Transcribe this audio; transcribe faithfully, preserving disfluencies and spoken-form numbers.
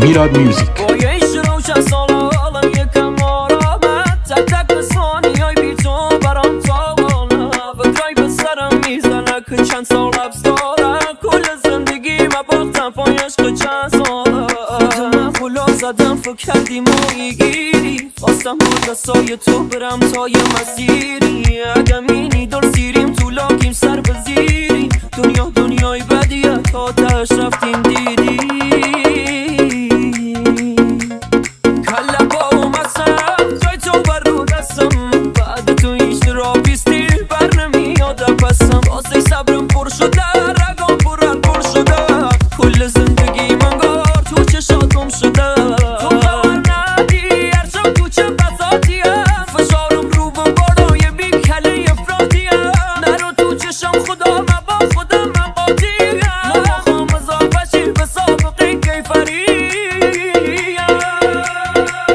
میلاد میوزیک. با یه ایش روشن ساله حالم یکم آرامه، تک تک ثانیه‌های بی تو برام تاوانه. فکرای به سرم میزنه که چند سال حبس داره، کل زندگی من باختم پای عشق چند ساله. خودم پلا زدم فکر کردی ماهیگیری، خواستم با دستای تو برم تا یه مسیری. اگه مینی دور سیریم تو لاکیم سر بزیری، دنیا دنیای بدیه تا تهش رفتیم دیدی. کله با اومدسم جای تو بر رو دستم، بعد تو هیچ را بیستی بر نمیاد پسم. واسه صبرم پر شده رگام پر پر شده، کل زندگی منگار تو چشات گم شده. تو باور ندی هر شب تو چه بساتیه، فشارم رو به بالای بی کله افرادیه. نرو تو چشم خدا مبا